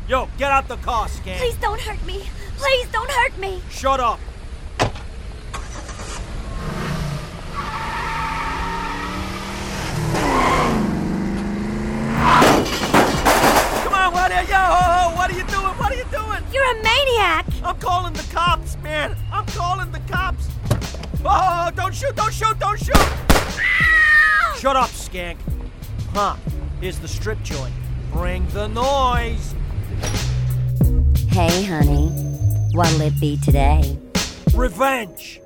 Yo, get out the car, Skank. Please don't hurt me. Please don't hurt me. Shut up. Come on, what are you doing? What are you doing? You're a maniac. I'm calling the cops, man. I'm calling the cops. Oh, don't shoot, don't shoot, don't shoot. Ow! Shut up, Skank. Huh, here's the strip joint. Bring the noise. Hey, honey, what'll it be today? Revenge.